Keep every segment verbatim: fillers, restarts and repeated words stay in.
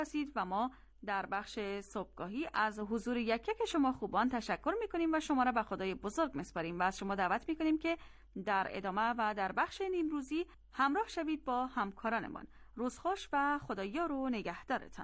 هستید و ما در بخش صبحگاهی از حضور یک یک شما خوبان تشکر میکنیم و شما را به خدای بزرگ میسپاریم و از شما دعوت میکنیم که در ادامه و در بخش نیمروزی همراه شوید با همکارانمان. روز خوش و خدایار و نگهدارتان.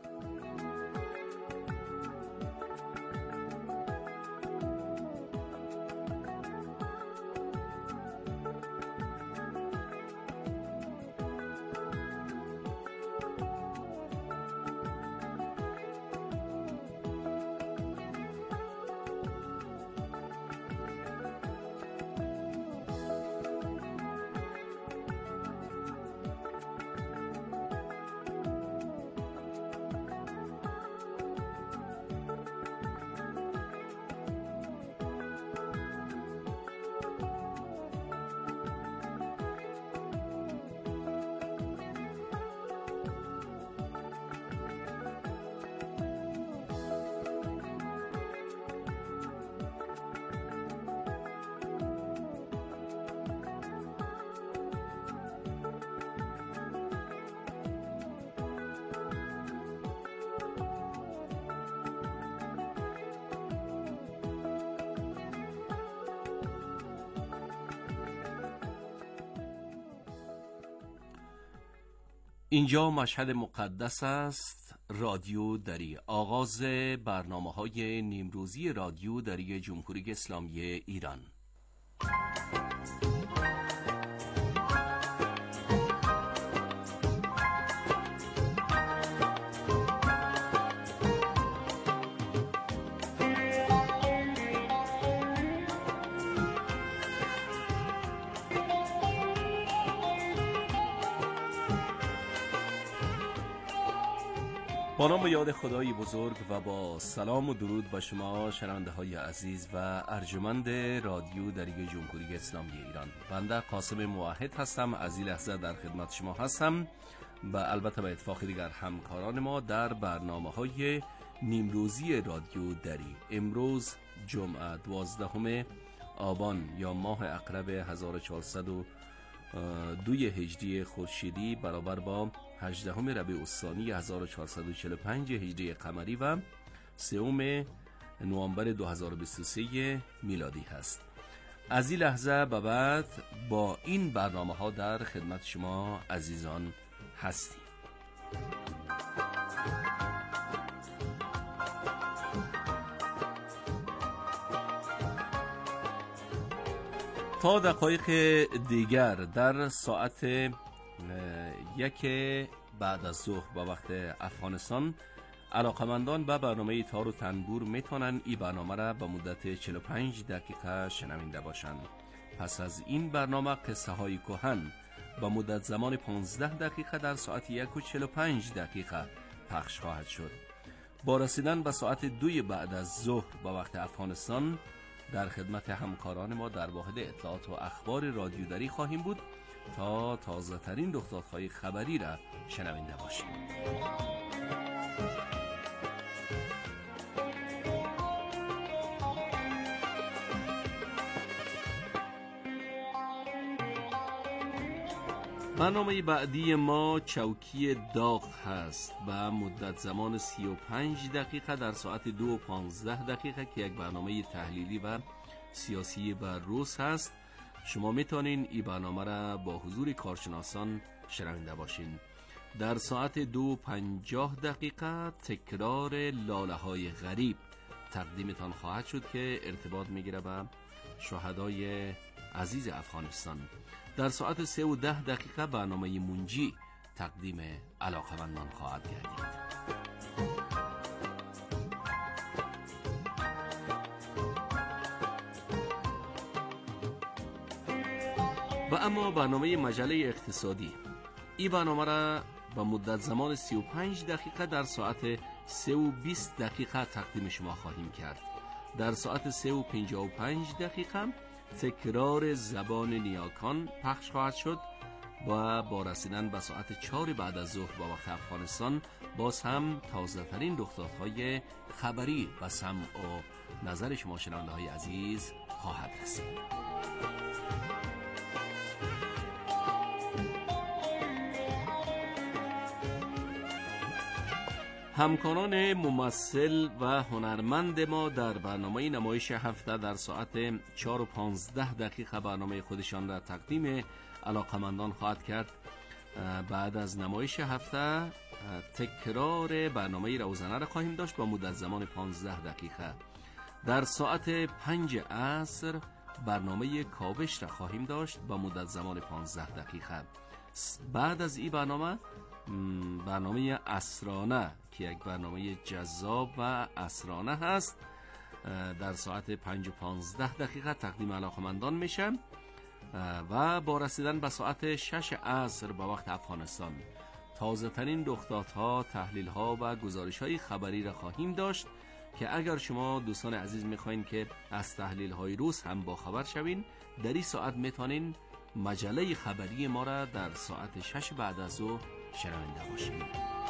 اینجا مشهد مقدس است، رادیو دری. آغاز برنامه های نیمروزی رادیو دری جمهوری اسلامی ایران. با نام و یاد خدای بزرگ و با سلام و درود به شما شنونده های عزیز و ارجمند رادیو دری جمهوری اسلامی ایران. بنده قاسم موحد هستم، از این لحظه در خدمت شما هستم و البته به اتفاق دیگر همکاران ما در برنامه های نیمروزی رادیو دری. امروز جمعه دوازدهم آبان یا ماه عقرب هزار و چهارصد و دو هجری خورشیدی برابر با هجدهم ربیع الثانی هزار و چهارصد و چهل و پنج هجری قمری و سوم نوامبر دو هزار و بیست و سه میلادی هست. از این لحظه به بعد با این برنامه ها در خدمت شما عزیزان هستیم. تا دقایق دیگر در ساعت یک بعد از ظهر با وقت افغانستان علاقمندان به برنامه تار و تنبور میتونن این برنامه را به مدت چهل و پنج دقیقه شنونده باشند. پس از این برنامه قصه های کهن با مدت زمان پانزده دقیقه در ساعت یک و چهل و پنج دقیقه پخش خواهد شد. با رسیدن به ساعت دوی بعد از ظهر با وقت افغانستان در خدمت همکاران ما در واحد اطلاعات و اخبار رادیو دری خواهیم بود تا تازه ترین رخدادهای خبری را شنونده باشیم. برنامه بعدی ما چوکی داغ هست به مدت زمان سی و پنج دقیقه در ساعت دو و پانزده دقیقه که یک برنامه تحلیلی و سیاسی و روز هست. شما میتونین این برنامه را با حضور کارشناسان شنونده باشین. در ساعت دو و پنجاه دقیقه تکرار لاله های غریب تقدیمتان خواهد شد که ارتباط میگیره به شهدای عزیز افغانستان. در ساعت سه و ده دقیقه برنامه منجی تقدیم علاقمندان خواهد گردید. و اما برنامه مجله اقتصادی، این برنامه را با مدت زمان سی و پنج دقیقه در ساعت سه و بیست دقیقه تقدیم شما خواهیم کرد. در ساعت سه و پنجاه و پنج دقیقه تکرار زبان نیاکان پخش خواهد شد و با رسیدن به ساعت چهار بعد از ظهر با وقت افغانستان باز هم تازه ترین رخدادهای خبری و سمع و نظر شما شنونده های عزیز خواهد رسید. همکاران ممثل و هنرمند ما در برنامه نمایش هفته در ساعت چهار و پانزده دقیقه برنامه خودشان را تقدیم علاقمندان خواهد کرد. بعد از نمایش هفته تکرار برنامه روزانه را خواهیم داشت با مدت زمان پانزده دقیقه. در ساعت پنج عصر برنامه کاوش را خواهیم داشت با مدت زمان پانزده دقیقه. بعد از این برنامه برنامه اسرانه که یک برنامه جذاب و اسرانه هست در ساعت پنج و پانزده دقیقه تقدیم علاقمندان میشه و با رسیدن به ساعت شش عصر با وقت افغانستان تازه ترین رخدادها، تحلیل ها و گزارش های خبری را خواهیم داشت که اگر شما دوستان عزیز میخواین که از تحلیل های روز هم با خبر شوین، در این ساعت میتونین مجله خبری ما را در ساعت شش بعد از ظهر شنونده باشین.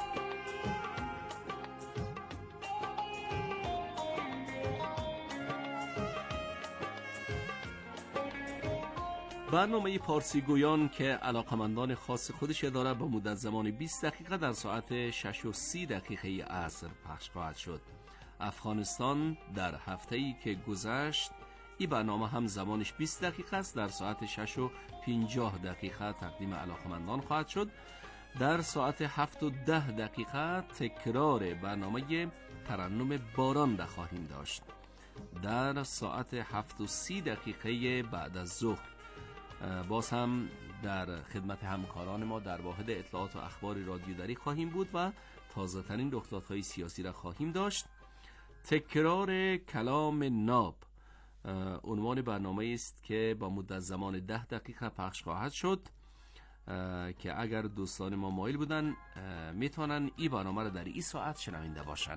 برنامه پارسی گویان که علاقمندان خاص خودش داره با مدت زمان بیست دقیقه در ساعت شش و سی دقیقه عصر پخش خواهد شد. افغانستان در هفته‌ای که گذشت این برنامه هم زمانش بیست دقیقه است، در ساعت شش و پنجاه دقیقه تقدیم علاقمندان خواهد شد. در ساعت هفت و ده دقیقه تکرار برنامه ترنم باران را خواهیم داشت. در ساعت هفت و سی دقیقه بعد از ظهر باز هم در خدمت همکاران ما در واحد اطلاعات و اخبار رادیودری خواهیم بود و تازه ترین رخدادهای سیاسی را خواهیم داشت. تکرار کلام ناب عنوان برنامه است که با مدت زمان ده دقیقه پخش خواهد شد که اگر دوستان ما مایل بودن میتونن این برنامه را در این ساعت شنونده باشن.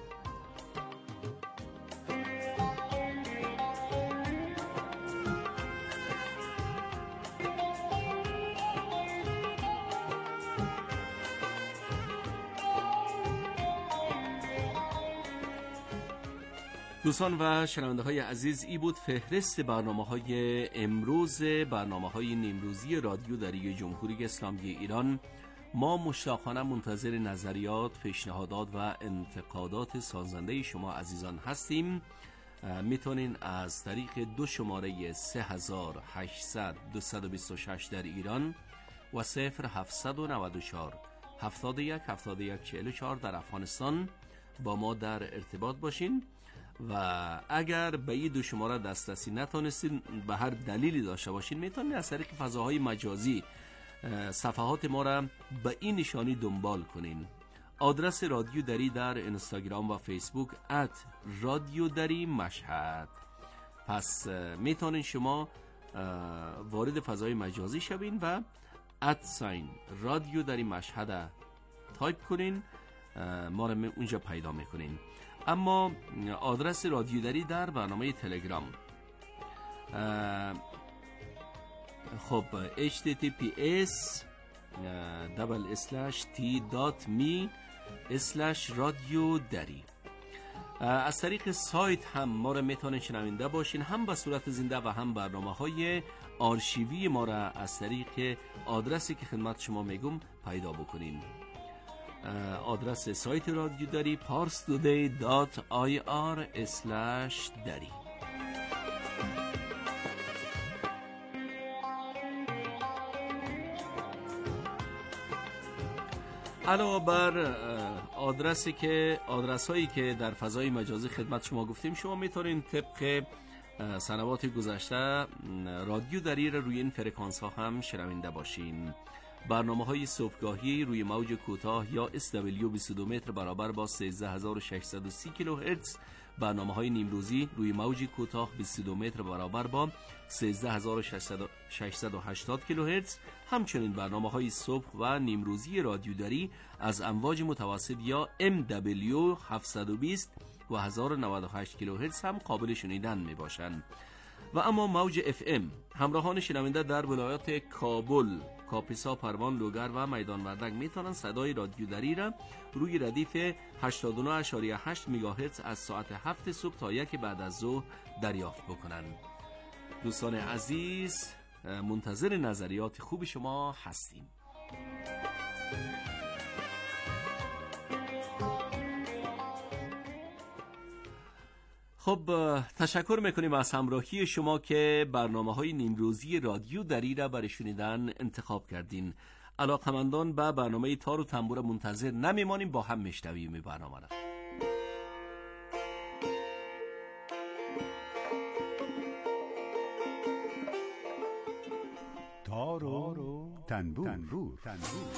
دوستان و شنونده های عزیز، ای بود فهرست برنامه های امروز، برنامه های نیمروزی رادیو دری جمهوری اسلامی ایران. ما مشتاقانه منتظر نظریات، پیشنهادات و انتقادات سازنده شما عزیزان هستیم. میتونین از طریق دو شماره سه هزار و هشتصد دویست و بیست و شش در ایران و صفر هفتصد و نود و چهار هفتاد و یک هفتاد و یک چهل و چهار در افغانستان با ما در ارتباط باشین و اگر به این دو شماره دسترسی نتونستین به هر دلیلی داشته باشین میتونید از طریق فضاهای مجازی صفحات ما را به این نشانی دنبال کنین. آدرس رادیو دری در اینستاگرام و فیسبوک ات رادیو دری مشهد. پس میتونین شما وارد فضای مجازی شوین و ات ساین رادیو دری مشهد تایپ کنین، ما را اونجا پیدا میکنین. اما آدرس رادیو دری در برنامه تلگرام خب اچ تی تی پی اس دبل اسلش تی دات می اسلش رادیو دری. از طریق سایت هم ما را میتونین شنونده باشین، هم به صورت زنده و هم برنامه های آرشیوی ما را از طریق آدرسی که خدمت شما میگم پیدا بکنین. آدرس سایت رادیو دری پارس تودی دات آی آر اسلش دری. علاوه بر آدرسی که آدرس هایی که در فضای مجازی خدمت شما گفتیم، شما میتونین طبق سنوات گذشته رادیو دری را روی این فرکانس ها هم شنونده باشین. برنامه های صبحگاهی روی موج کوتاه یا اس دبلیو بیست و دو متر برابر با سیزده هزار و ششصد و سی کیلوهرتز، برنامه های نیمروزی روی موج کوتاه بیست و دو متر برابر با سیزده هزار و ششصد و هشتاد کیلوهرتز، همچنین برنامه های صبح و نیمروزی رادیو دری از امواج متوسط یا ام دبلیو هفتصد و بیست و هزار و نود و هشت کیلوهرتز هم قابل شنیدن می باشند. و اما موج اف ام همراهان شنونده در ولایات کابل، کاپیسا، پروان، لوگر و میدان وردک میتونن صدای رادیو دری را روی ردیف هشتاد و نه ممیز هشت مگاهرتز از ساعت هفت صبح تا یک بعد از ظهر دریافت بکنن. دوستان عزیز، منتظر نظریات خوب شما هستیم. خب تشکر میکنیم از همراهی شما که برنامه‌های نیمروزی رادیو دری را برای شنیدن انتخاب کردین. علاقمندان به برنامه تار و تنبور منتظر نمیمانیم، با هم میشنویم برنامه را. تار و تنبور, تنبور. تنبور.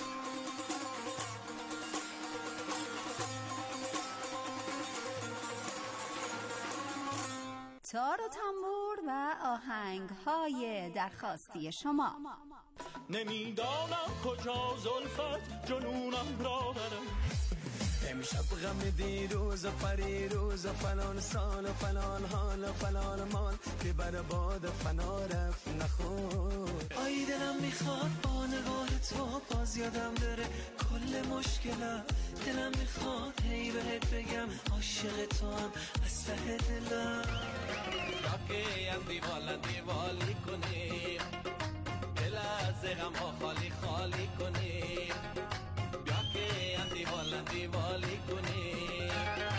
تار و تنبور و آهنگ های درخواستی شما. نمیدانم کجا زلفت جنونم را برم، امشب غم دیروز و پریروز و فلان سال و فلان حال و فلان مال که بر باد فنا رفت نخور. آی دلم میخواد با نگاه تو باز یادم بره کل مشکلم، دلم میخواد هی بهت بگم عاشق تو هم از ته دلم. راکه هم دیوالن دیوالی کنیم، دل از غم ها خالی خالی کنیم، بیا که هم دیوالن دیوالی کنیم.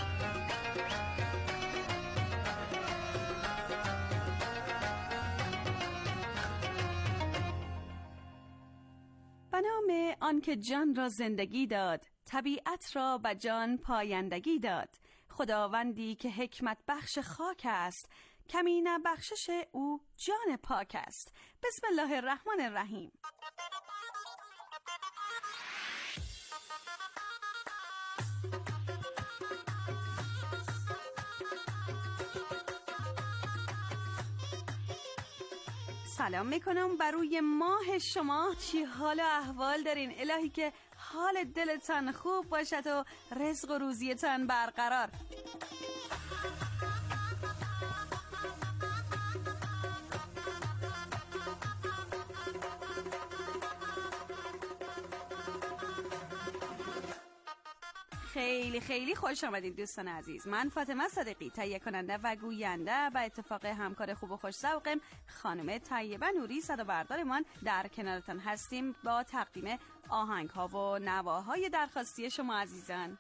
به نام آن که جان را زندگی داد، طبیعت را به جان پایندگی داد، خداوندی که حکمت بخش خاک است، کمینه بخشش او جان پاک است. بسم الله الرحمن الرحیم. سلام میکنم بر روی ماه شما. چی حال و احوال دارین؟ الهی که حال دلتان خوب باشد و رزق و روزیتان برقرار. خیلی خیلی خوش آمدید دوستان عزیز. من فاطمه صادقی، تهیه کننده و گوینده، به اتفاق همکار خوب و خوش ذوقم خانم طیبه نوری صدا بردارمان در کنارتان هستیم با تقدیم آهنگ ها و نواهای درخواستی شما عزیزان.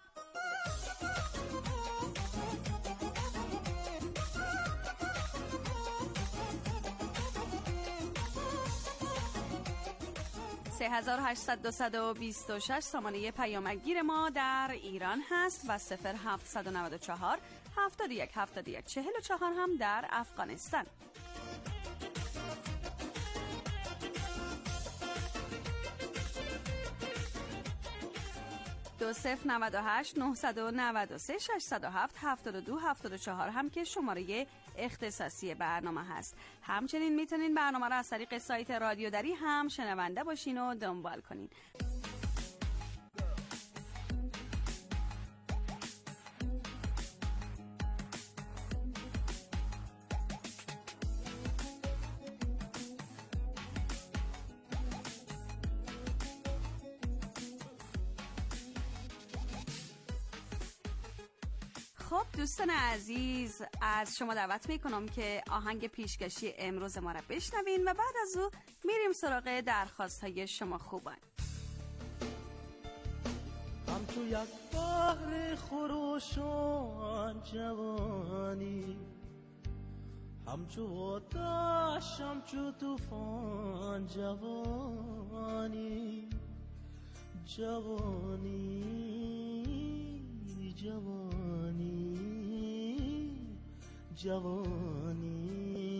سه هزار و هشتصد و دو بیست و شش سامانه پیامگیر ما در ایران هست و صفر هفتصد و نود و چهار هفتاد و یک هفتاد و یک چهل و چهار هم در افغانستان. دو صفر نود و هشت نهصد و نود و سه ششصد و هفت هفتاد و دو هفتاد و چهار هم که شماره اختصاصی برنامه هست. همچنین میتونین برنامه را از طریق سایت رادیو دری هم شنونده باشین و دنبال کنین. خب دوستان عزیز، از شما دعوت میکنم که آهنگ پیشکشی امروز ما را بشنوین و بعد از او میریم سراغ درخواست های شما خوبان. همچو یک بحر خروشان جوانی، همچو آتش همچو طوفان جوانی، جوانی جوانی جوانی.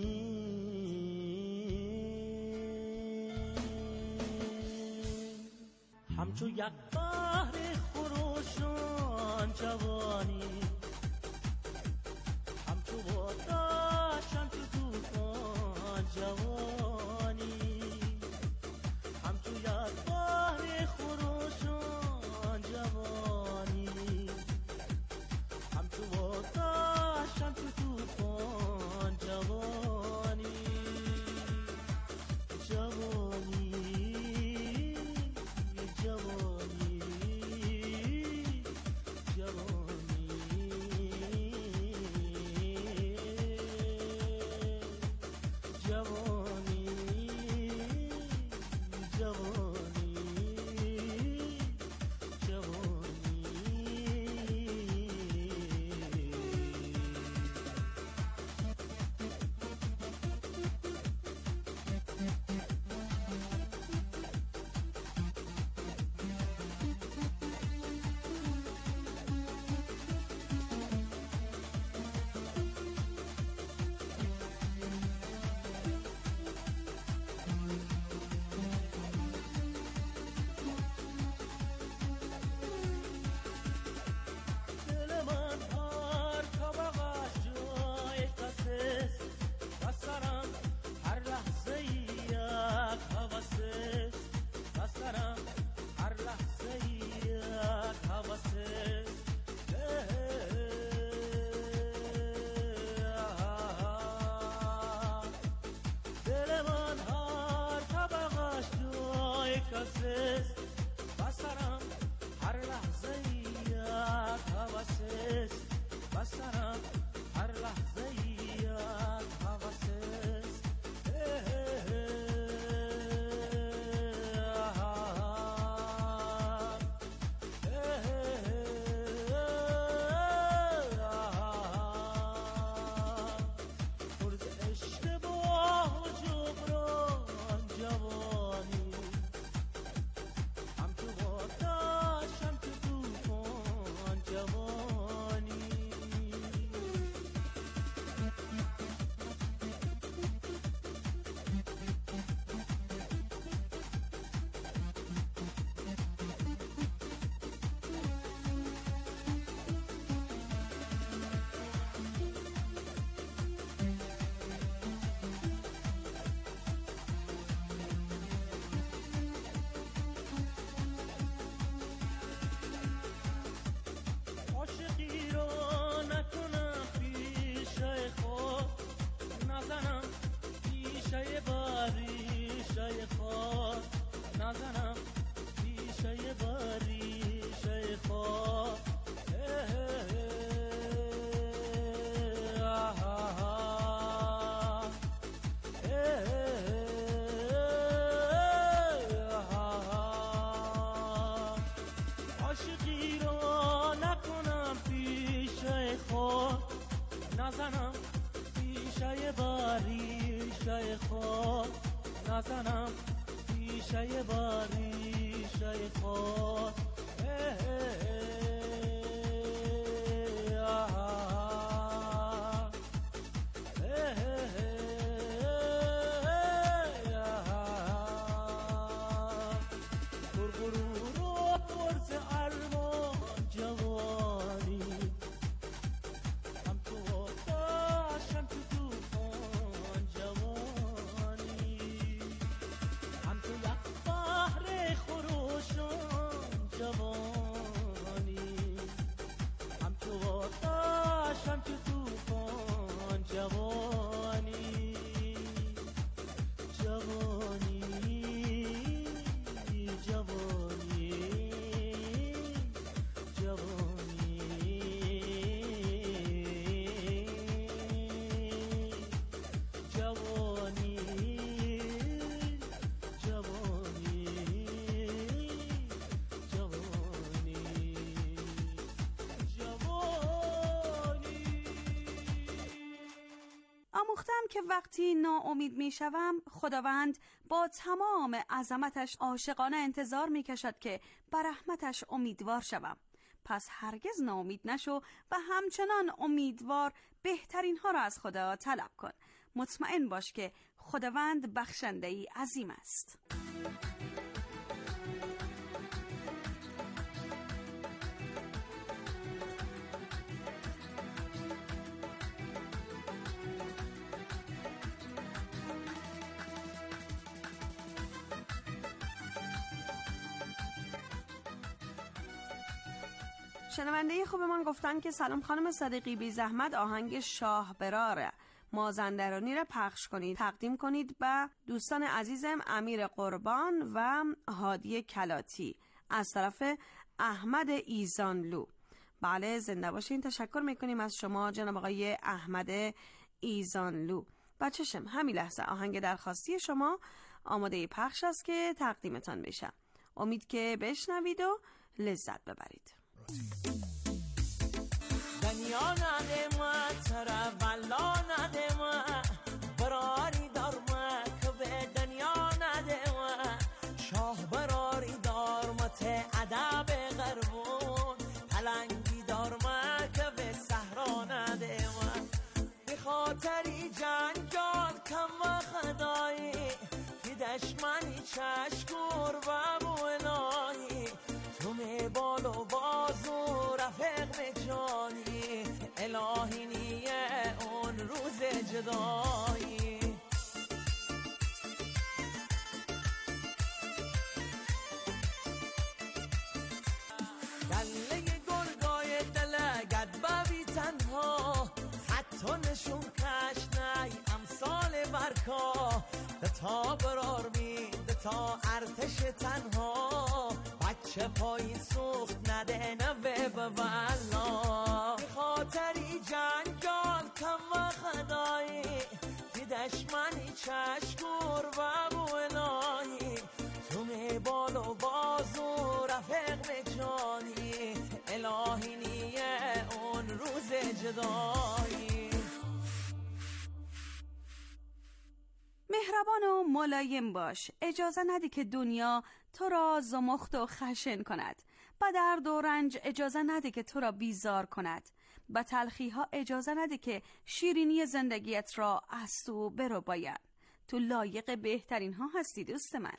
همچو یک بحر خروشان جوانی، همچو آتش همچو طوفان جوانی، همچو یک بحر خروشان جوانی، همچو آتش همچو طوفان جوانی، جوانی جوانی. ریشه خود نزنم ریشه با ریشه خود که وقتی ناامید می شوم خداوند با تمام عظمتش عاشقانه انتظار می کشد که بر رحمتش امیدوار شوم. پس هرگز ناامید نشو و همچنان امیدوار بهترین ها را از خدا طلب کن. مطمئن باش که خداوند بخشنده‌ای عظیم است. شنونده خوبمان گفتن که سلام خانم صدیقی، بی زحمت آهنگ شاه برار مازندرانی را پخش کنید، تقدیم کنید به دوستان عزیزم امیر قربان و هادی کلاتی از طرف احمد ایزانلو. بله زنده باشین. تشکر میکنیم از شما جناب آقای احمد ایزانلو. بچه‌شم همین لحظه آهنگ درخواستی شما آماده پخش است که تقدیمتان بشه. امید که بشنوید و لذت ببرید. دنیا ندیمه تره ولا ندیمه براری دارمه که به دنیا ندیمه شاه براری دارمه ته ادب غربون پلنگی دارمه که به صحرا ندیمه به خاطری جنگال کم خدایی که دشمنی چشکور و بولایی تو می بال و بازو رفق می جانی الهی نیه اون روز جدایی گله گرگای دلگت ببی تنها حتی نشون کش نی امثال برکا دتا برار بی دتا ارتش تنها بچه پای سوخت نده نوه بوالا به خاطری جنگال کم خدایی که دشمنی چشکور و بولایی تو می بال و بازو رفق می جانی الهی نیه اون روز جدایی مهربان و ملایم باش، اجازه ندی که دنیا تو را زمخت و خشن کند. با درد و رنج اجازه نده که تو را بیزار کند. با تلخی ها اجازه نده که شیرینی زندگیت را از تو برو باید. تو لایق بهترین ها هستی دوست من.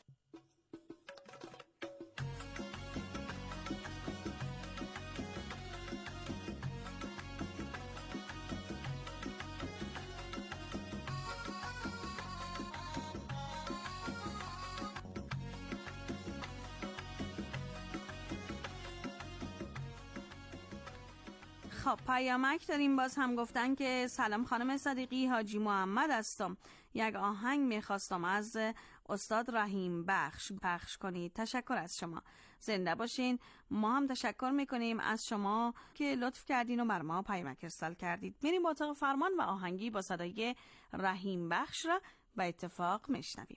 خب پیامک داریم. باز هم گفتن که سلام خانم صدیقی، حاجی محمد هستم. یک آهنگ میخواستم از استاد رحیم بخش پخش کنید. تشکر از شما، زنده باشین. ما هم تشکر میکنیم از شما که لطف کردین و بر ما پیامک ارسال کردید. میریم با اتاق فرمان و آهنگی با صدای رحیم بخش را به اتفاق میشنویم.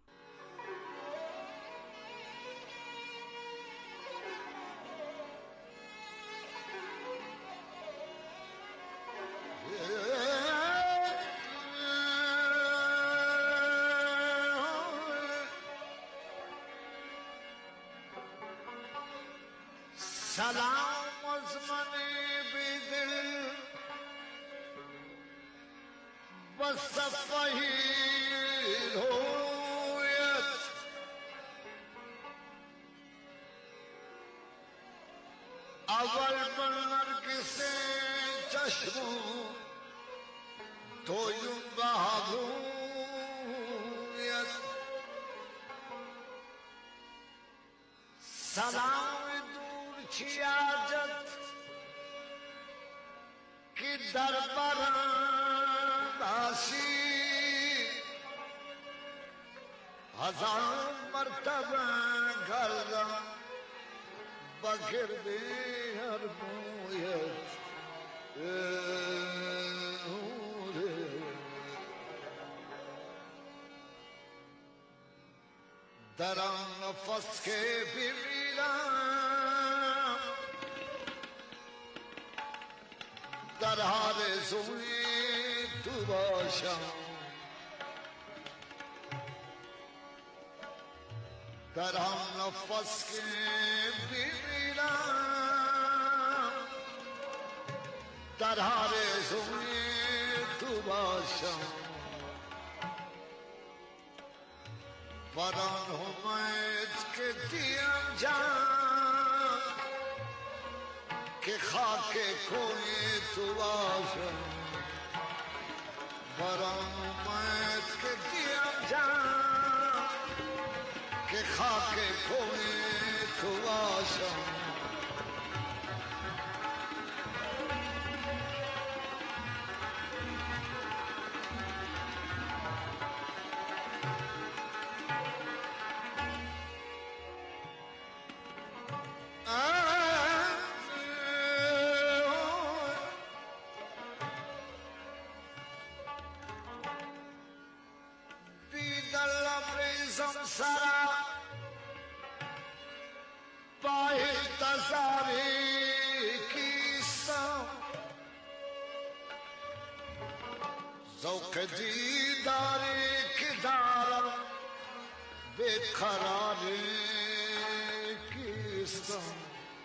سلام از من بیدل با صفحه رویت، اول من نرگس چشمو تویم بهبویت. سلام دور چی عجت که در برم باشی، هزار مرتبه گردم با گرده هر مویت. در آن نفس که بمیرم در آرزوی تو باشم، در آن نفس که بمیرم در آرزوی تو باشم. بران همت که دیم جان که خاک کوی تو باشم، بران همت که دیم جان که خاک کوی تو باشم. سرا پای تزاری کیستم، ذوق دیداری که دارم بیقراری کیستم.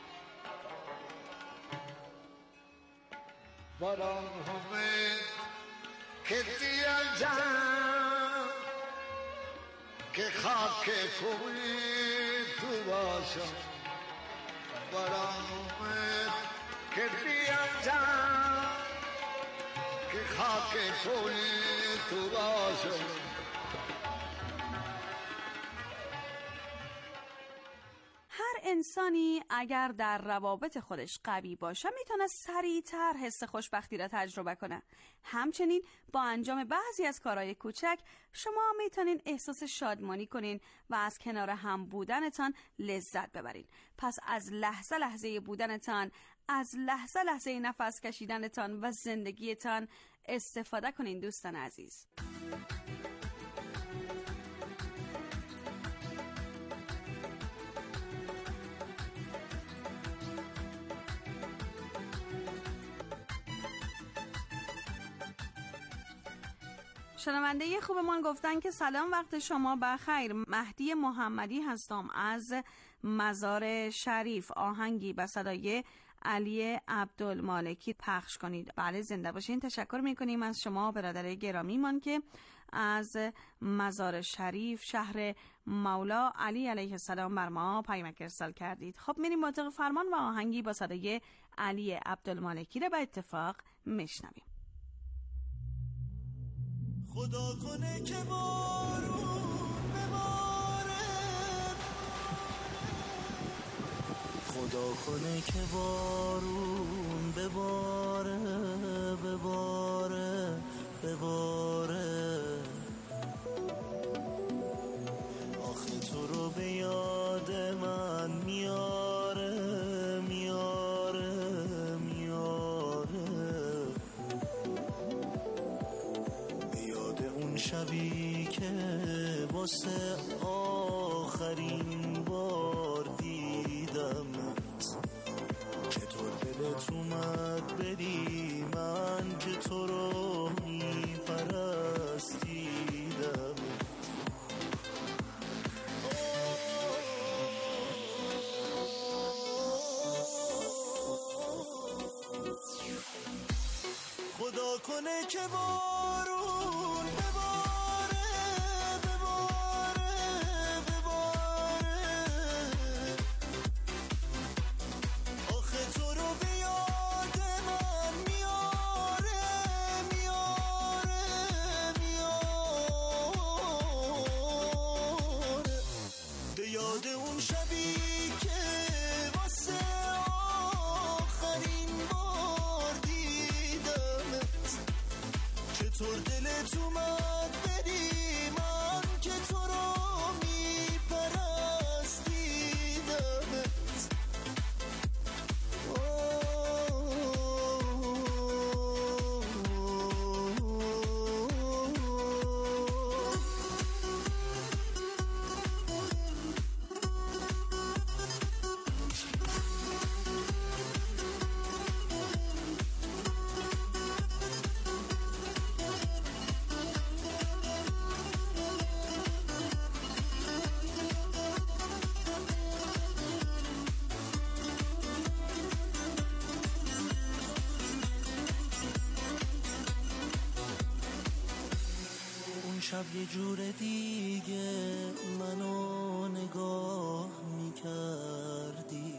برام همه که دیا جان که خاک کوی تو باشم، برام اومد که دیم جان که خاک کوی تو باشم. هر انسانی اگر در روابط خودش قوی باشه میتونه سریعتر حس خوشبختی را تجربه کنه. همچنین با انجام بعضی از کارهای کوچک شما میتونین احساس شادمانی کنین و از کنار هم بودنتان لذت ببرین. پس از لحظه لحظه بودنتان، از لحظه لحظه نفس کشیدنتان و زندگیتان استفاده کنین دوستان عزیز. شنونده خوبمان گفتن که سلام، وقت شما بخیر. مهدی محمدی هستم از مزار شریف. آهنگی به صدای علی عبدالمالکی پخش کنید. بله زنده باشین. تشکر میکنیم از شما برادر گرامیمان که از مزار شریف شهر مولا علی علیه السلام بر ما پیامک ارسال کردید. خب میریم مطابق فرمان و آهنگی با صدای علی عبدالمالکی رو به اتفاق میشنویم. خدا کنه که بارون بباره، خدا کنه که بارون بباره بباره بباره. آخه تو رو به یاد من میاره میاره میاره، یاد اون شبی که واسه آخرین بار دیدمت. چطور دلت اومد بدی من که تو رو میپرستیدم. کنه که بارون بباره بباره بباره آخه تو رو به یاد من میاره میاره میاره به یاد اون شبی که واسه آخرین بار دیدمت چطور دلت اومد بری من که تو رو میپرستیدمت شب یه جور دیگه منو نگاه میکردی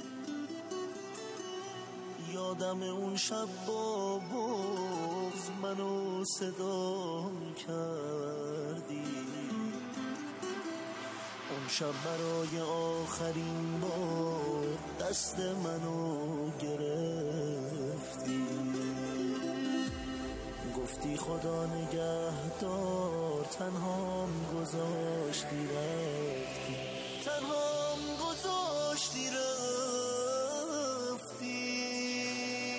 یادم اون شب با بغض منو صدا میکردی اون شب برای آخرین بار دست منو گرفتی گفتی خدا نگهدار تنهام گذاشتی رفتی تنهام گذاشتی رفتی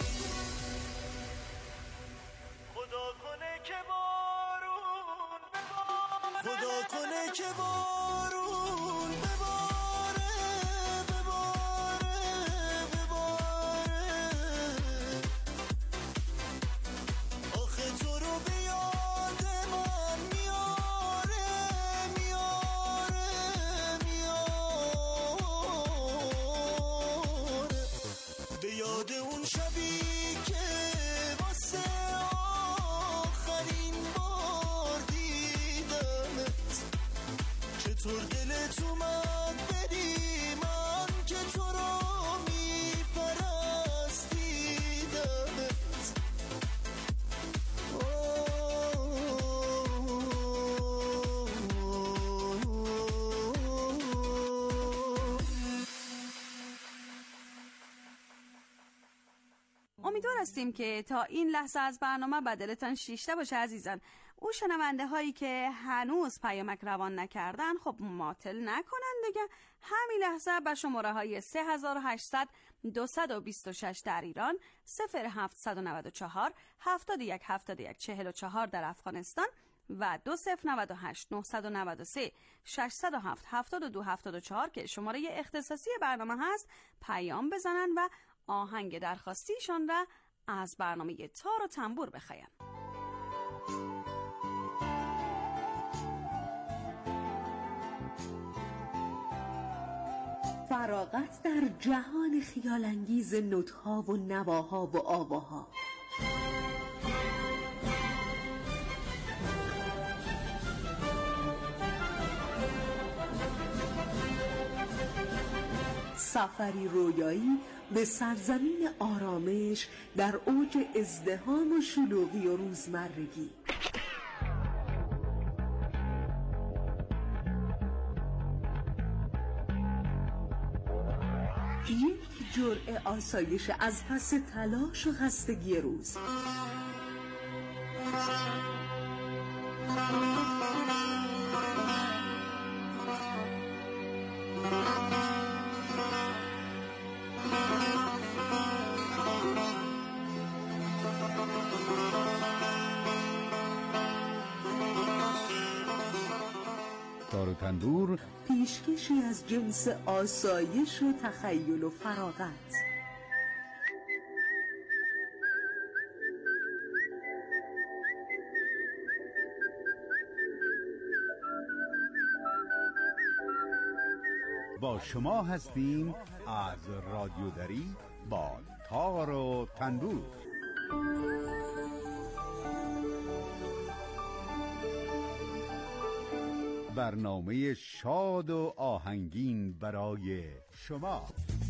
خدا کنه که بارون بباره خدا کنه که بارون بباره بباره بباره آخه تو رو به یاد من میاره میاره میاره به یاد اون شبی که واسه آخرین بار دیدمت چطور دلت اومد بری من که تو رو میپرستیدمت امیدوار هستیم که تا این لحظه از برنامه بدلتان شیشته باشه عزیزان. او شنونده هایی که هنوز پیامک روان نکردن خب معطل نکنن دیگه، همین لحظه به شماره های سه هزار و هشتصد دویست و بیست و شش در ایران، صفر هفتصد و نود و چهار هفتاد و یک هفتاد و یک چهل و چهار در افغانستان و دو صفر نود و هشت نهصد و نود و سه ششصد و هفت هفتاد و دو هفتاد و چهار که شماره اختصاصی برنامه هست پیام بزنن و آهنگ درخواستیشان را از برنامه تار و تنبور بخواین. فراغت در جهان خیالانگیز نوت‌ها و نواها و آواها، سفری رویایی به سرزمین آرامش در اوج ازدحام و شلوغی و روزمرگی. یک جرعه آسایش از پس تلاش و خستگی روز. تار و تنبور پیشکشی از جنس آسایش و تخیل و فراغت. با شما هستیم از رادیو دری با تار و تنبور. برنامه شاد و آهنگین برای شما.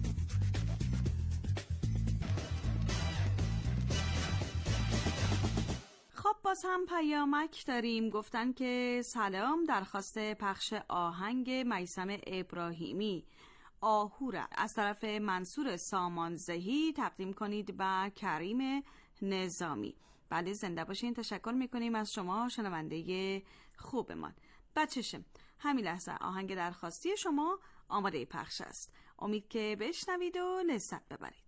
خب باز هم پیامک داریم. گفتن که سلام، درخواست پخش آهنگ میثم ابراهیمی آهور از طرف منصور سامانزهی تقدیم کنید با کریم نظامی. بله زنده باشین. تشکر میکنیم از شما شنونده خوبمان. بچشم همین لحظه آهنگ درخواستی شما آماده پخش است. امید که بشنوید و لذت ببرید.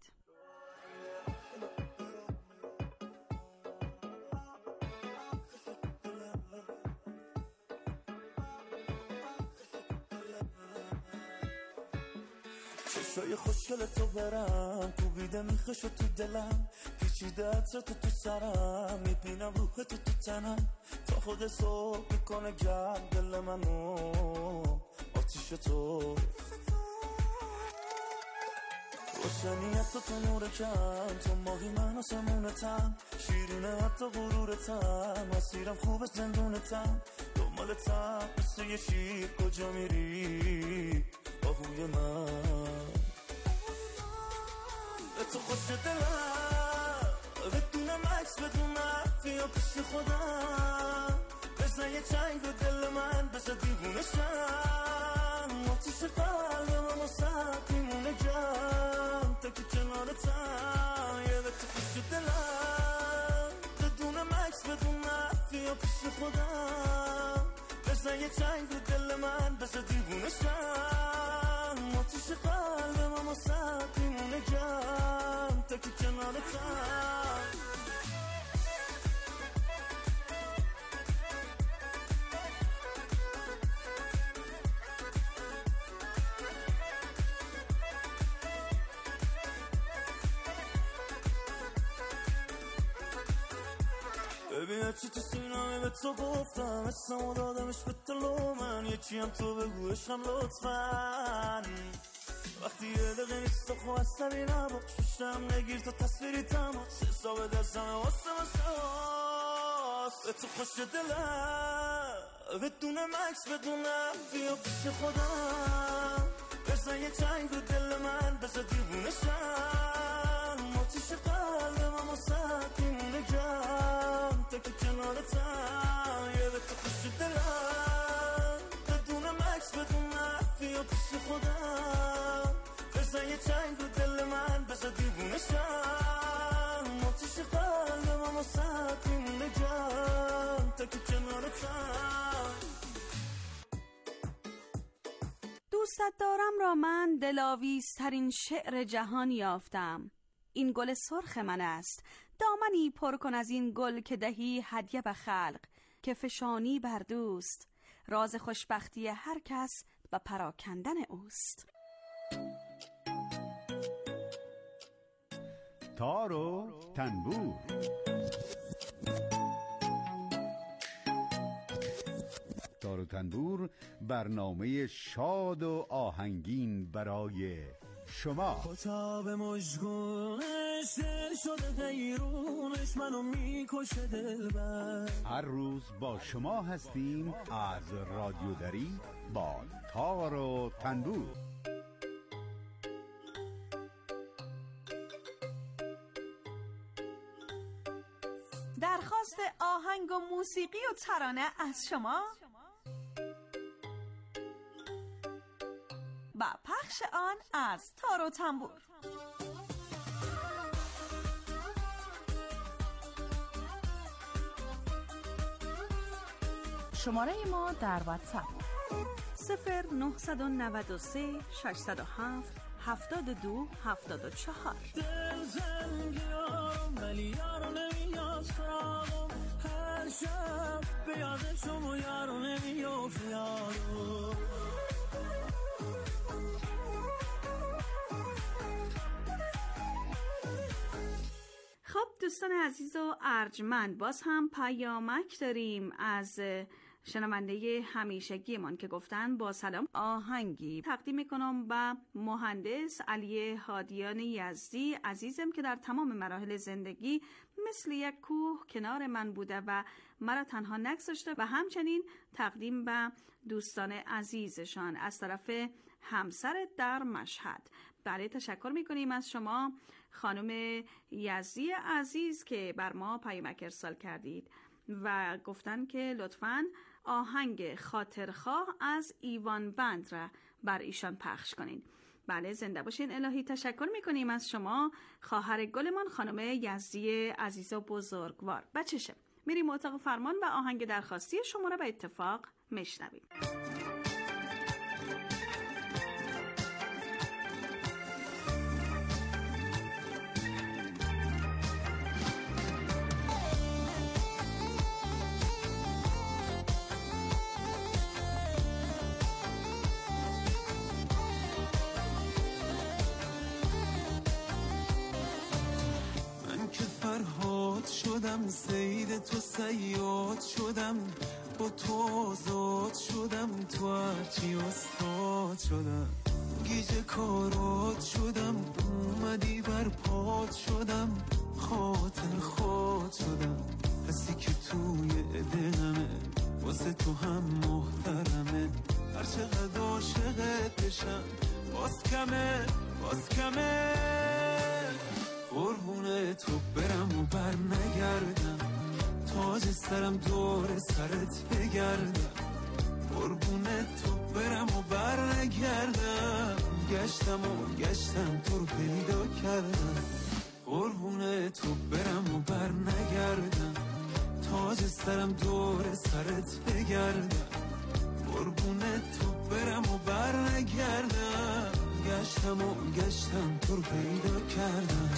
چشای خوشگل تو برم تو بیده میخش تو دلم، پیچیده عطر تو تو سرم، میبینم روح تو تو تنم، تا خود صبح میکنه گرم دل منو آتیش تو. روشنیت تو تو نور کم، تو ماهی من آسمونتم، شیرینه حتی غرورتم، مسیرم خوب زندونتم، دنبالتم مثل یه شیر، کجا میری آهوی من؟ به تو خوش دلم، بدونم عکس بدونم بیا پیش خودم، بزن یه چنگ رو دل من بزن دیوونه شم، آتیش قلبم اما سب میمونه گم تا که کنارتم. یه به تو خوش دلم، بدونم عکس بدونم بیا پیش خودم، بزن یه چنگ رو دل من بزن دیوونه شم، آتیش قلبم اما سب میمونه گم تا که کنارتم. ببین چی تو سینامه به تو گفتم، اسمو دادمش به تلو من، یکی هم تو بگو عشقم لطفاً. وقتی یه دقیقه نیست تو خواست عصبی نباش، پشتم نگیر تو تصویری تماس، حساب دستمه واسه واسه هاست. به تو خوش دلم، بدونم عکس بدونم بیا پیش خودم، بزن یه چنگ رو دل من بزن دیوونه شم، آتیش قلبم اما سب میمونه گم تا که کنارتم. یه به تو خوش دلم، بدونم عکس بدونم بیا پیش خودم، بزن یه چنگ رو دل من بزن دیوونه شم، آتیش قلبم اما سب میمونه گم تا که کنارتم. دوستت دارم را من دلاویزترین شعر جهان یافتم، این گل سرخ من است، دامنی پر کن از این گل که دهی هدیه به خلق، که فشانی بر دوست، راز خوشبختی هر کس و پراکندن اوست. تار و تنبور. تار و تنبور برنامه شاد و آهنگین برای شما. کتاب مشگونش دل شده غیرونش منو میکشه دلبر. هر روز با شما هستیم از رادیو دری با تار و تنبور. درخواست آهنگ و موسیقی و ترانه از شما و پخش آن از تار و تنبور. شماره ما در واتساپ صفر نهصد و نود و سه ششصد و هفت هفتاد و دو هفتاد و چهار. دل زنگیارم ولی یارو نمیاد سراغم، هر شب به یاد شما یارو نمیافت یارو. خب دوستان عزیز و ارجمند، باز هم پیامک داریم از شنونده همیشگی من که گفتن با سلام آهنگی تقدیم میکنم به مهندس علی هادیان یزدی عزیزم که در تمام مراحل زندگی مثل یک کوه کنار من بوده و مرا تنها نگذاشته و همچنین تقدیم به دوستان عزیزشان از طرف همسر در مشهد. بله، تشکر میکنیم از شما خانم یزدی عزیز که بر ما پیامک ارسال کردید و گفتن که لطفاً آهنگ خاطرخواه از ایوان بند را بر ایشان پخش کنین. بله، زنده باشین. الهی تشکر میکنیم از شما خواهر گلمان خانم یزدی عزیز و بزرگوار. بچشه میریم اتاق فرمان و آهنگ درخواستی شما را به اتفاق میشنویم. شدم سید تو صیاد شدم، با تو آزاد شدم، تو هرچی استاد شدم، گیج کارات شدم، اومدی بر پات شدم، خاطر خود شدم، کسی که توی دلمه واسه تو هم محترمه، هر چقدر عاشقت بشم باز کمه باز کمه، قربونه تو برم و بر نگردم، تاج سرم دور سرت بگردم، قربونه تو برم و بر نگردم، گشتم و گشتم تو رو پیدا کردم، قربونه تو برم و بر نگردم، تاج سرم دور سرت بگردم، قربونه تو برم و بر نگردم، گشتم و گشتم تو رو پیدا کردم.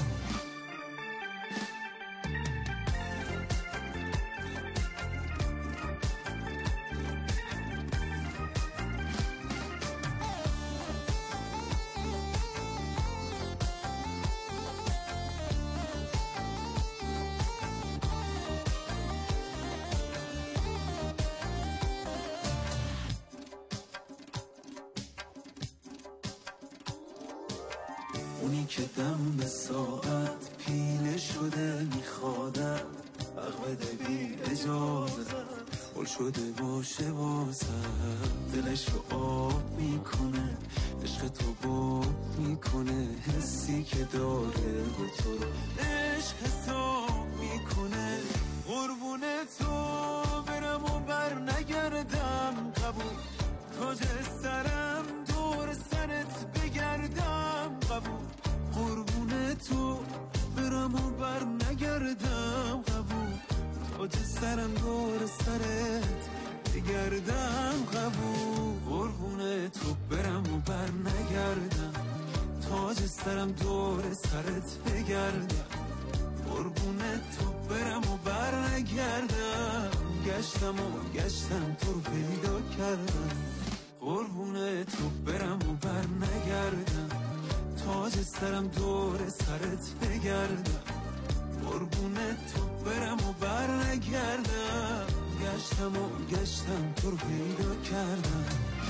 اونی که دم به ساعت پیله شده میخوادم، حق بده بی اجازه بول شده باشه واسم، دلش رو آب میکنه، عشق تو باب میکنه، حسی که داره و تو رو عشق حساب میکنه، قربون تو برم و بر نگردم، قبول تاج سرم دور سرت بگردم، قبول قربون تو برم و بر نگردم، قبول تاج سرم دور سرت بگردم، قبول قربون تو برم و بر نگردم، تاج سرم دور سرت بگردم، قربون تو برم و بر نگردم، گشتم و گشتم تو رو پیدا کردم، قربون تو برم و بر نگردم، تاج سرم دور سرت بگردم، قربون تو برم و بر نگردم، گشتم و گشتم تو رو پیدا کردم.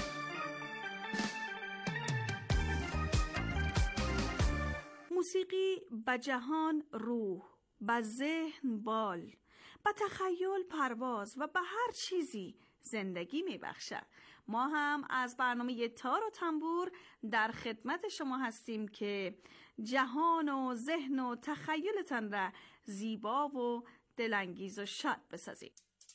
موسیقی به جهان روح، به ذهن بال، به تخیل پرواز و به هر چیزی زندگی می بخشد. ما هم از برنامه تار و تنبور در خدمت شما هستیم که جهان و ذهن و تخیلتان را زیبا و دلانگیز و شاد بسازید.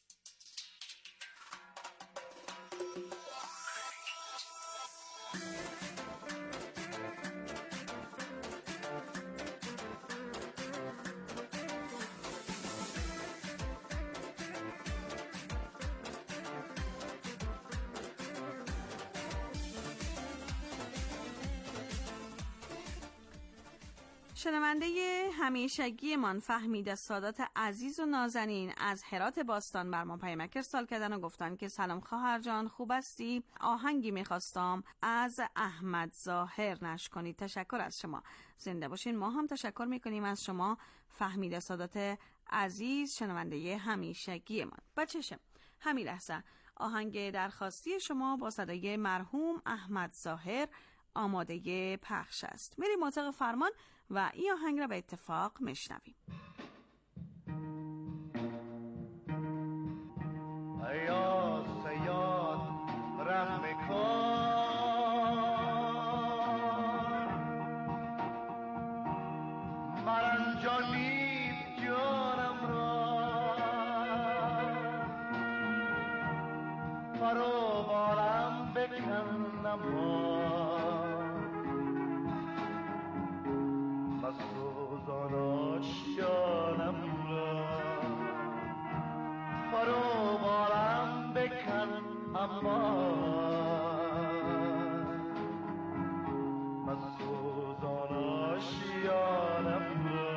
شنونده همیشگی من فهمید سادات عزیز و نازنین از هرات باستان بر ما پیامک ارسال کردن و گفتن که سلام خواهر جان، خوب هستی؟ آهنگی میخواستم از احمد ظاهر نشر کنید. تشکر از شما، زنده باشین. ما هم تشکر میکنیم از شما فهمید سادات عزیز، شنونده همیشگی من. بچشم همین لحظه آهنگ درخواستی شما با صدای مرحوم احمد ظاهر آماده پخش است. میریم مطابق فرمان و این آهنگ را به اتفاق میشنویم. یا سیاد رحم کن مرنجانی جانم را فرو بارم بکنم مسوزان آشیانم را فرو بارم بکن اما مسوزان آشیانم را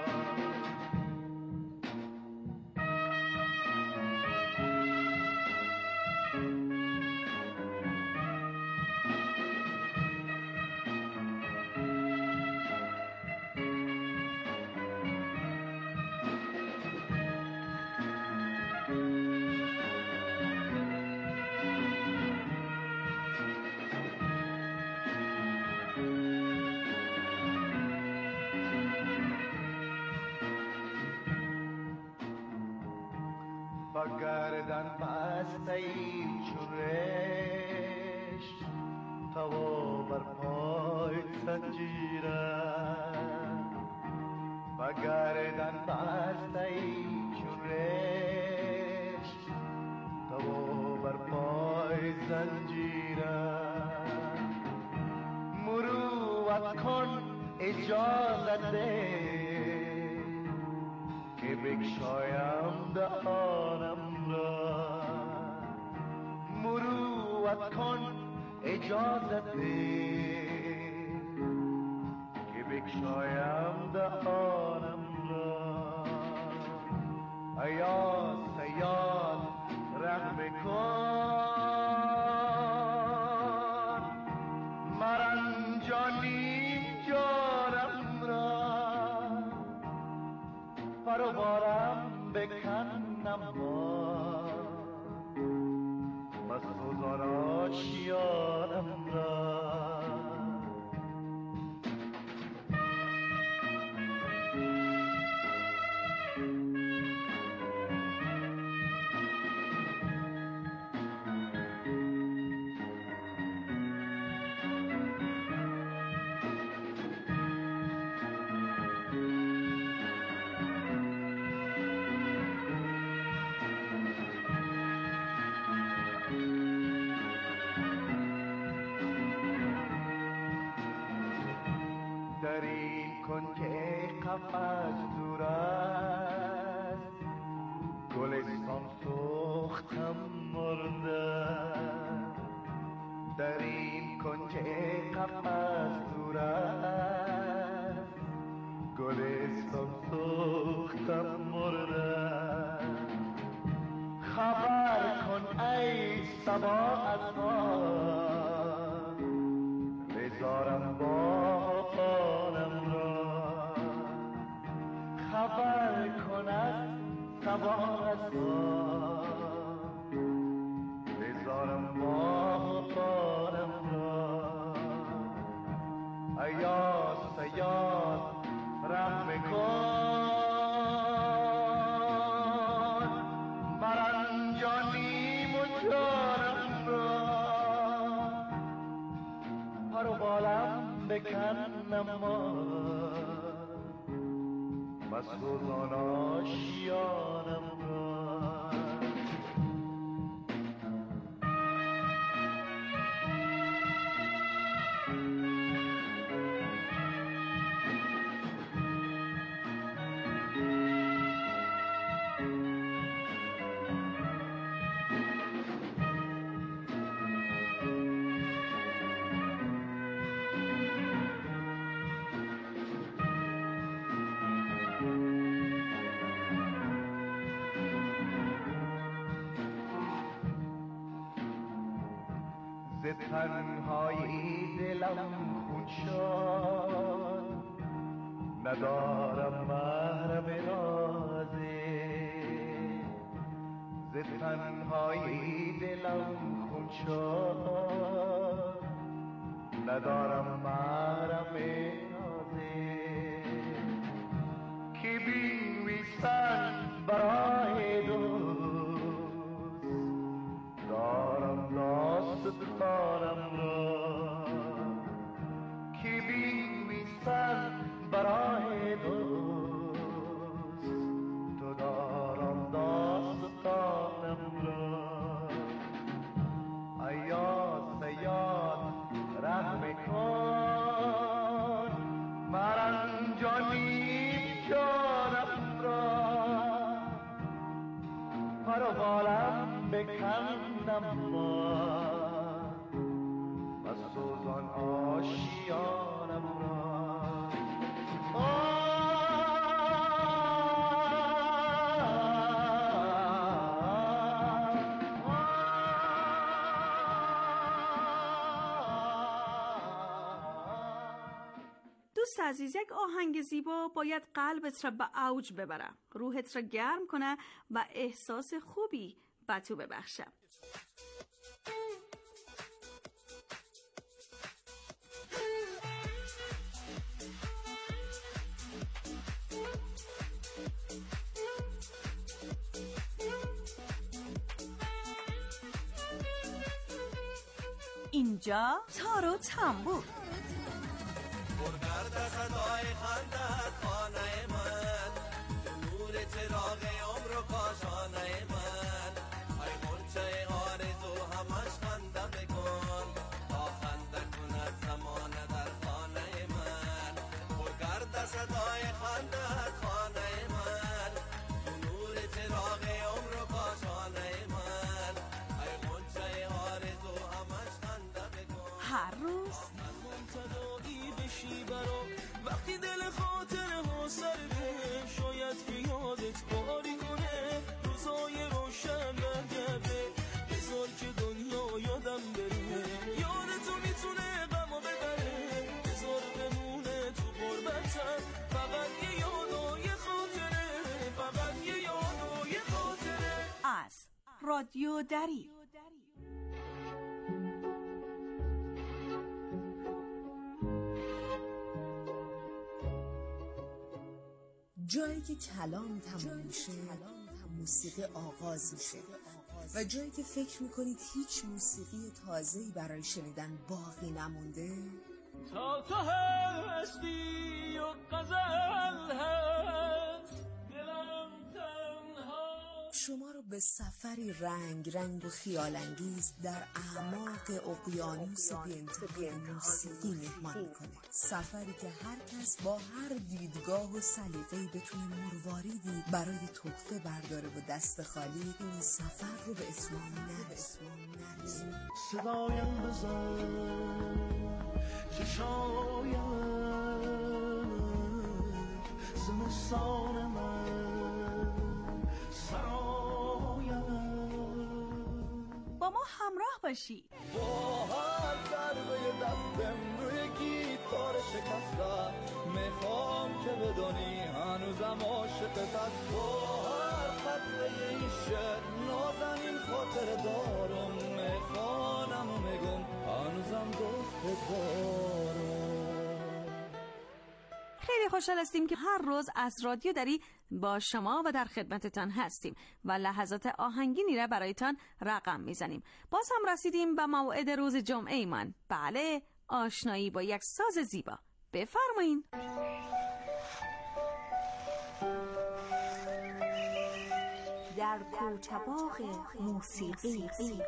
گردن بسته ای چورش تو بر پای زنجیرم و گردن بسته ای چورش تو بر پای زنجیرم مروت کن اجازت ده که بکشایم دهانم را مروت کن اجازت ده که بکشایم دهانم را ایا سیاد رحم کن مرنجانی جانم را فرو بارم بکنم با مسوزان آشیانم را کن که قفس دور است گلستان سوختم مرده در این کن که قفس دور است گلستان سوختم مرده خبر کن ای صبا از ما بذارم با خانم را خبر کند صبا از ما بذارم با خانم را ایا سیاد رحم کن مرنجانی مجارم را پرو بالم بکنم ما مسوزان آشیانم را ز تنهایی دلم خون شد ندارم محرم رازی ز تنهایی دلم خون شد، ندارم محرم نازه که بینویسن برای دوست، دارم داستانم را که بینویسن برای دوست، تو دارم داستانم را. ایاد سیاد رحم کن مرنجانی جانم را، پر و بالم بکندم با و سوزان آشیانم را. دوست عزیز، یک آهنگ زیبا باید قلبت را به اوج ببره، روحت را گرم کنه و احساس خوبی به تو ببخشه. اینجا تار و تنبور. پرگرد صدای خندت خانه من، نور چراغ عمر و کاشانه من، ای غنچه آرزو همش خنده بکن تا خنده کند زمانه در خانه من. پرگرد صدای خندت خانه من، نور چراغ عمر و کاشانه من، ای غنچه آرزو همش خنده بکن. هر روز وقتی دل خاطر ها سرده، شاید که یادت باری کنه، روزای روشن برگرده، بذار که دنیا یادم بره، یادتو میتونه غمو ببره، بذار بمونه تو غربتم، فقط یه یاد و یه خاطره، فقط یه یاد و یه خاطره. از رادیو دری. جایی که کلام تموم میشه موسیقی آغاز میشه و جایی که فکر میکنید هیچ موسیقی تازه‌ای برای شنیدن باقی نمونده، تا تو هستی و غزل هست دلم تنها، شما رو به سفری رنگ رنگ و خیال انگیز در اعماق اقیانوس بی‌انتهای موسیقی مهمان میکنه. سفری که هر کس با هر دیدگاه و سلیقه‌ای بتونه مرواریدی برای تحفه برداره و دست خالی این سفر رو به اتمام نرسونه. صدایم بزن که شاید زمستان من سرایم، با ما همراه باشی. با هر ضربه دستم روی گیتار شکستم، میخوام که بدونی هنوزم عاشقت هست. با هر قطره این شعر نازنین خاطر دارم، میخوانم و میگم هنوزم دوست دارم. خیلی خوشحال هستیم که هر روز از رادیو دری با شما و در خدمتتان هستیم و لحظات آهنگینی را برایتان رقم میزنیم. باز هم رسیدیم به موعد روز جمعه ایمان. بله، آشنایی با یک ساز زیبا. بفرمایین. در کوچه باغ موسیقی.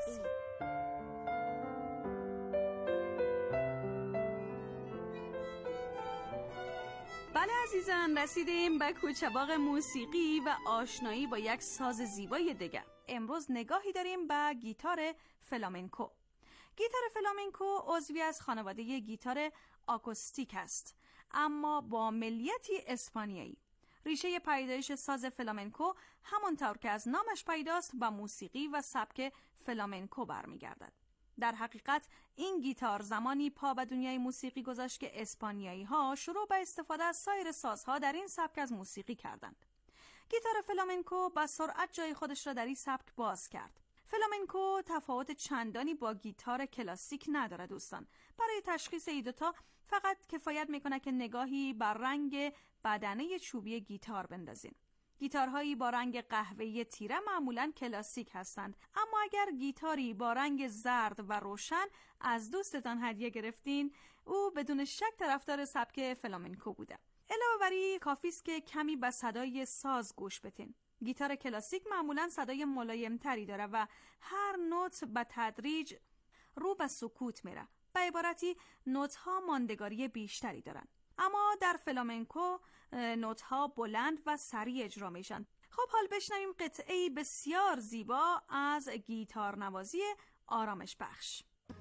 بله عزیزان، رسیدیم به کوچه باغ موسیقی و آشنایی با یک ساز زیبای دیگر. امروز نگاهی داریم به گیتار فلامنکو. گیتار فلامنکو عضوی از خانواده گیتار آکوستیک است، اما با ملیتی اسپانیایی. ریشه پیدایش ساز فلامنکو همانطور که از نامش پیداست به موسیقی و سبک فلامنکو برمیگردد. در حقیقت این گیتار زمانی پا به دنیای موسیقی گذاشت که اسپانیایی ها شروع به استفاده از سایر سازها در این سبک از موسیقی کردند. گیتار فلامنکو با سرعت جای خودش را در این سبک باز کرد. فلامنکو تفاوت چندانی با گیتار کلاسیک نداره دوستان. برای تشخیص این دوتا فقط کفایت میکنه که نگاهی بر رنگ بدنه چوبی گیتار بندازین. گیتارهایی با رنگ قهوه‌ای تیره معمولاً کلاسیک هستند، اما اگر گیتاری با رنگ زرد و روشن از دوستتان هدیه گرفتین، او بدون شک طرفدار سبک فلامنکو بوده. علاوه بر این کافی است که کمی به صدای ساز گوش بدین. گیتار کلاسیک معمولاً صدای ملایم‌تری داره و هر نوت به تدریج رو به سکوت میره. به عبارتی نوت‌ها ماندگاری بیشتری دارن. اما در فلامنکو نوت‌ها بلند و سریع اجرا میشن. خب حال بشنویم قطعه‌ای بسیار زیبا از گیتار نوازی آرامش بخش.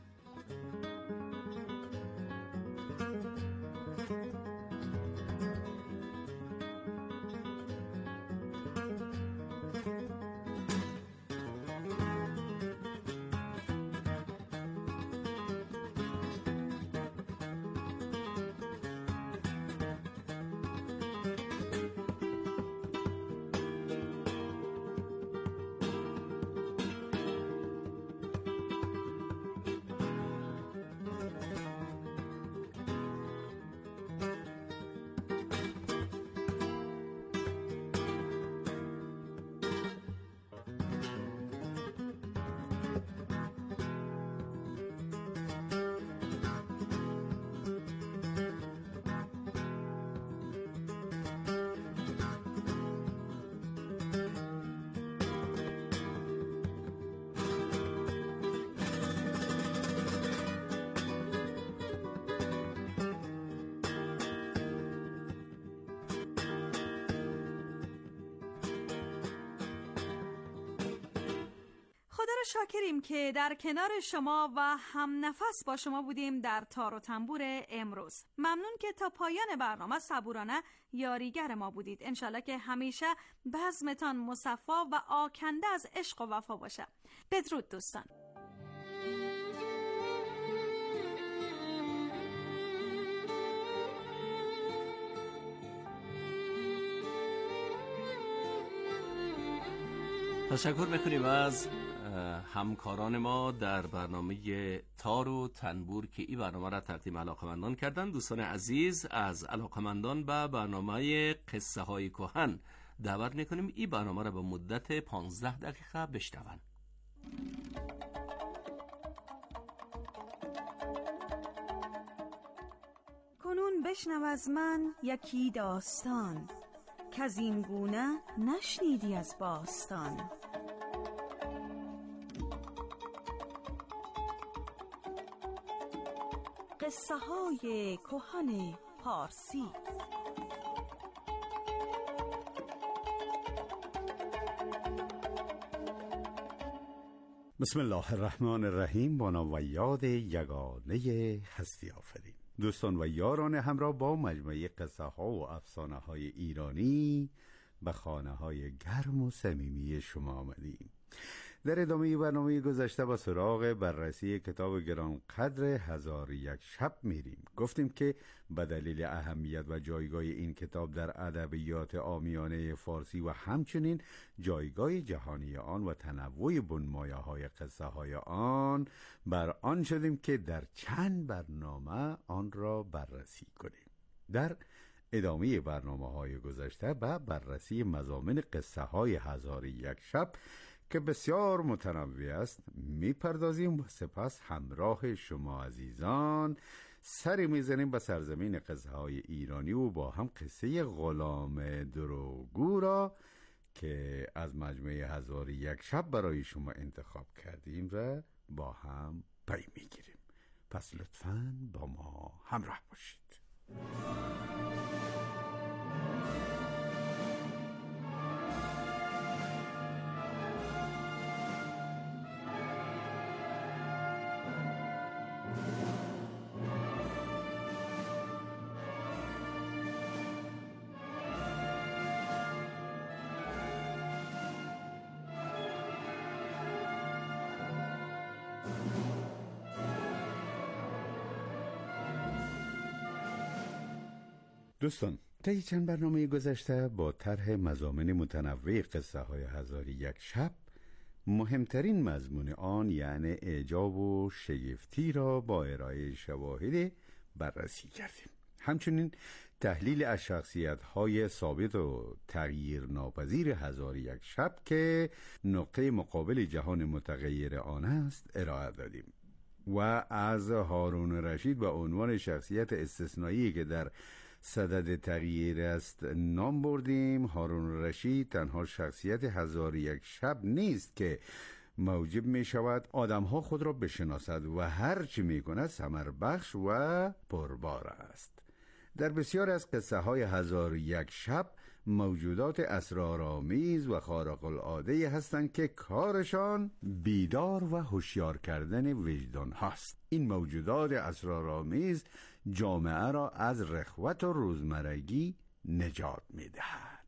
شاکریم که در کنار شما و هم نفس با شما بودیم در تار و تنبور امروز. ممنون که تا پایان برنامه صبورانه یاریگر ما بودید. انشالله که همیشه بزمتان مصفا و آکنده از عشق و وفا باشه. بدرود دوستان. تشکر میکنیم از همکاران ما در برنامه تار و تنبور که این برنامه را تقدیم علاقمندان کردند. دوستان عزیز، از علاقمندان به برنامه قصه های کهن دعوت میکنیم این برنامه را به مدت پانزده دقیقه بشنوند. کنون بشنو از من یکی داستان که از این گونه نشنیدی از باستان. قصه های کهن پارسی. بسم الله الرحمن الرحیم. با نام و یاد یگانه هستی آفرین. دوستان و یاران همراه با مجموعه قصه ها و افسانه های ایرانی به خانه های گرم و صمیمی شما آمدیم. در ادامه برنامه گذشته با سراغ بررسی کتاب گرانقدر هزار یک شب میریم. گفتیم که به دلیل اهمیت و جایگاه این کتاب در ادبیات عامیانه فارسی و همچنین جایگاه جهانی آن و تنوع بنمایه های قصه های آن، بر آن شدیم که در چند برنامه آن را بررسی کنیم. در ادامه برنامه های گذشته به بررسی مضامین قصه های هزار یک شب که بسیار متنوع است میپردازیم و سپس همراه شما عزیزان سری میزنیم به سرزمین قصه های ایرانی و با هم قصه غلام دروگو را که از مجموعه هزار یک شب برای شما انتخاب کردیم را با هم پی میگیریم. پس لطفاً با ما همراه باشید. دوستان، طی چند برنامه گذشته با طرح مضامین متنوع قصه های هزار یک شب مهمترین مضمون آن یعنی اعجاب و شگفتی را با ارائه شواهد بررسی کردیم. همچنین تحلیل از شخصیت‌های ثابت و تغییر ناپذیر هزار یک شب که نقطه مقابل جهان متغیر آن است ارائه دادیم و از هارون رشید به عنوان شخصیت استثنایی که در صدد تغییر است نام بردیم. هارون رشید تنها شخصیت هزار یک شب نیست که موجب می شود آدم‌ها خود را بشناسد و هر چی می کند ثمر بخش و پربار است. در بسیار از قصه های هزار یک شب موجودات اسرارآمیز و خارق العاده هستند که کارشان بیدار و هوشیار کردن وجدان هاست. این موجودات اسرارآمیز جامعه را از رخوت و روزمرگی نجات می دهد.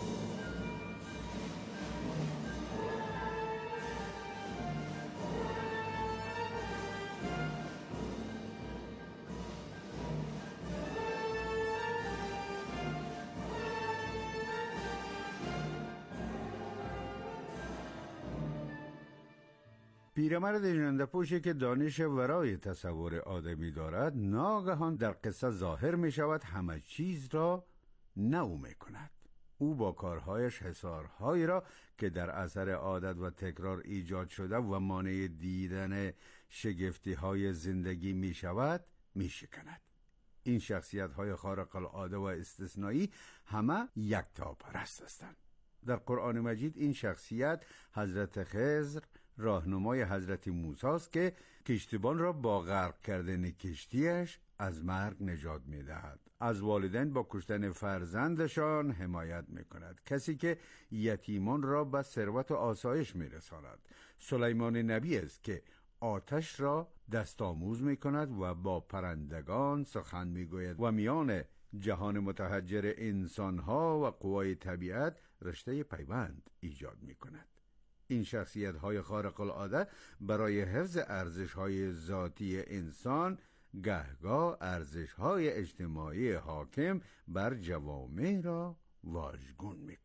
پیرمرد ژنده پوشی که دانش ورای تصور آدمی دارد ناگهان در قصه ظاهر می شود همه چیز را نو می کند. او با کارهایش حصارهایی را که در اثر عادت و تکرار ایجاد شده و مانع دیدن شگفتی های زندگی می شود می شکند. این شخصیت های خارق العاده و استثنایی همه یکتا پرست هستند. در قرآن مجید این شخصیت حضرت خضر راهنمای حضرت موسی است که کشتیبان را با غرق کردن کشتیش از مرگ نجات می دهد. از والدین با کشتن فرزندشان حمایت می کند. کسی که یتیمان را به ثروت و آسایش می رساند. سلیمان نبی است که آتش را دست آموز می کند و با پرندگان سخن می گوید و میان جهان متحجر انسانها و قوای طبیعت رشته پیوند ایجاد می کند. این شخصیت‌های خارق العاده برای حفظ ارزش‌های ذاتی انسان گهگاه ارزش‌های اجتماعی حاکم بر جوامع را واژگون می‌کنند.